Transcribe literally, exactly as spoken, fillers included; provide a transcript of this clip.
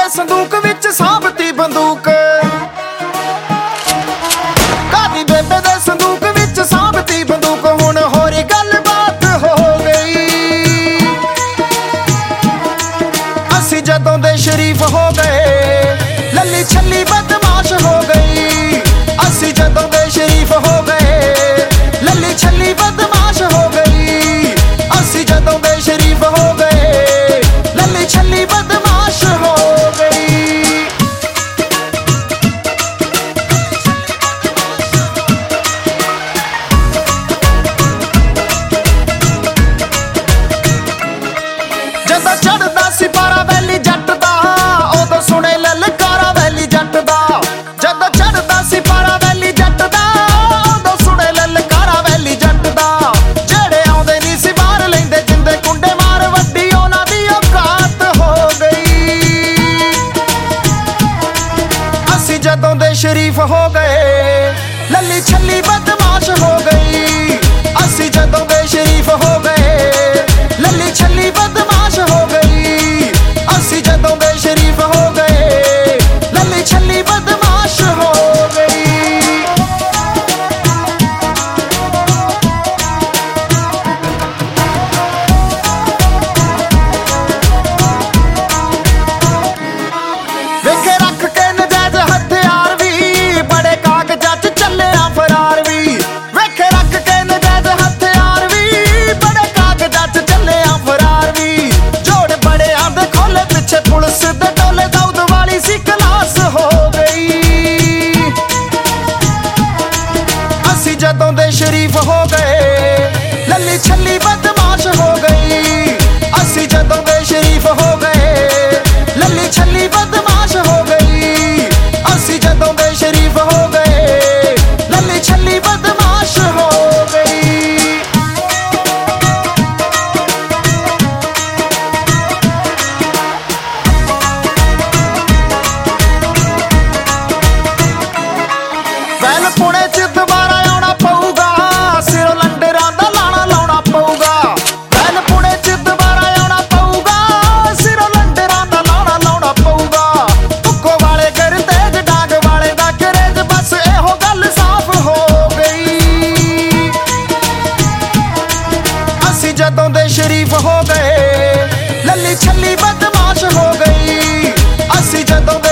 ਸੰਦੂਕ ਵਿੱਚ ਸਾਂਭਤੀ ਬੰਦੂਕ, ਕਾਦੀ ਬੇਬੇ ਦੇ ਸੰਦੂਕ ਵਿੱਚ ਸਾਂਭਤੀ ਬੰਦੂਕ। ਹੁਣ ਹੋਰ ਗੱਲਬਾਤ ਹੋ ਗਈ, ਅਸੀਂ ਜਦੋਂ ਦੇ ਸ਼ਰੀਫ ਹੋ ਗਏ, ਲੱਲੀ ਛੱਲੀ ਬਦਮਾਸ਼ ਹੋ ਗਈ। ਅਸੀਂ ਜਦੋਂ ਦੇ ਸ਼ਰੀਫ ਹੋ ਗਏ, ਲੱਲੀ ਛੱਲੀ ਬਦਮਾਸ਼ ਹੋ ਗਈ। ਅਸੀਂ ਜਦੋਂ ਦੇ ਸ਼ਰੀਫ ਹੋ ਗਏ, ਲੱਲੀ ਛੱਲੀ ਬਦਮਾਸ਼ ਹੋ ਗਈ। ਜਦੋਂ ਚੜਦਾ ਸੀ ਪਾਰਾ ਵੈਲੀ ਜੱਟ ਦਾ, ਉਦੋਂ ਸੁਣੇ ਲਲਕਾਰਾ ਵੈਲੀ ਜੱਟ ਦਾ। ਜਦੋਂ ਚੜਦਾ ਸੀ ਪਾਰਾ ਵੈਲੀ ਜੱਟ ਦਾ, ਉਦੋਂ ਸੁਣੇ ਲਲਕਾਰਾ ਵੈਲੀ ਜੱਟ ਦਾ। ਜਿਹੜੇ ਆਉਂਦੇ ਨਹੀਂ ਸੀ ਬਾਹਰ ਲੈਂਦੇ ਜਿੰਦੇ ਕੁੰਡੇ ਮਾਰ, ਵੱਡੀ ਉਹਨਾਂ ਦੀ ਔਕਾਤ ਹੋ ਗਈ। ਅਸੀਂ ਜਦੋਂ ਦੇ ਸ਼ਰੀਫ ਹੋ ਗਏ, ਲੱਲੀ ਛੱਲੀ ਬਦਮਾਸ਼ ਹੋ ਗਈ। ਅਸੀਂ ਜਦੋਂ ਦੇ ਸ਼ਰੀਫ ਹੋ ਗਏ, ਲੱਲੀ ਛੱਲੀ ਬਦਮਾਸ਼ ਹੋ ਗਈ। ਅਸੀਂ ਜਦੋਂ ਦੇ ਸ਼ਰੀਫ ਹੋ ਗਏ, ਲੱਲੀ ਛੱਲੀ ਬਦਮਾਸ਼ ਹੋ ਗਈ। ਵੇਖੇ ਰੱਖ ਕੇ ਨਜਾਇਜ਼ ਹਥਿਆਰ ਵੀ, ਬੜੇ ਕਾਗਜ਼ਾਂ 'ਚ ਚੱਲਿਆ ਫਰਾਰ ਵੀ। ਵੇਖੇ ਰੱਖ ਕੇ ਨਜਾਇਜ਼ ਹਥਿਆਰ ਵੀ, ਬੜੇ ਕਾਗਜ਼ਾਂ 'ਚ ਚੱਲਿਆ ਫਰਾਰ ਵੀ। ਜੋੜ ਬੜਿਆਂ ਦੇ ਖੋਲੇ ਪਿੱਛੇ ਪੁਲਿਸ ਦੇ ਟੋਲੇ, ਦਾਊਦ ਵਾਲੀ ਸੀ ਕਲਾਸ ਹੋ ਗਈ। ਅਸੀਂ ਜਦੋਂ ਦੇ ਸ਼ਰੀਫ ਹੋ ਗਏ, ਲੱਲੀ ਛੱਲੀ ਬਦਮਾਸ਼ ਹੋ ਗਈ। ਅਸੀਂ ਜਦੋਂ ਦੇ ਸ਼ਰੀਫ ਹੋ ਗਏ, ਲੱਲੀ ਛੱਲੀ ਬਦਮਾਸ਼ ਹੋ ਗਈ। ਅਸੀਂ ਜਦੋਂ ਦੇ ਸ਼ਰੀਫ ਹੋ ਗਏ, ਲੱਲੀ ਛੱਲੀ ਬਦਮਾਸ਼ ਹੋ ਗਈ। ਵੈਲ ਪੁਣੇ 'ਚ ਦੁਬਾਰਾ ਆਉਣਾ ਪਊਗਾ, ਸਿਰੋਂ ਲੰਡਰਾਂ ਦਾ ਲਾਣਾ ਲਾਉਣਾ ਪਊਗਾ। ਵੈਲ ਪੁਣੇ 'ਚ ਦੁਬਾਰਾ ਆਉਣਾ ਪਊਗਾ, ਸਿਰੋਂ ਲੰਡਰਾਂ ਦਾ ਲਾਣਾ ਲਾਉਣਾ ਪਊਗਾ। ਭੁੱਖੋ ਵਾਲੇ ਕਰ ਤੇਜ ਡਾਂਗ ਵਾਲੇ ਦਾ ਕਰੇਜ, ਬਸ ਇਹੋ ਗੱਲ ਸਾਫ਼ ਹੋ ਗਈ। ਅਸੀਂ ਜਦੋਂ ਦੇ ਸ਼ਰੀਫ ਹੋ ਗਏ, ਲੱਲੀ ਛੱਲੀ ਬਦਮਾਸ਼ ਹੋ ਗਈ। ਅਸੀਂ ਜਦੋਂ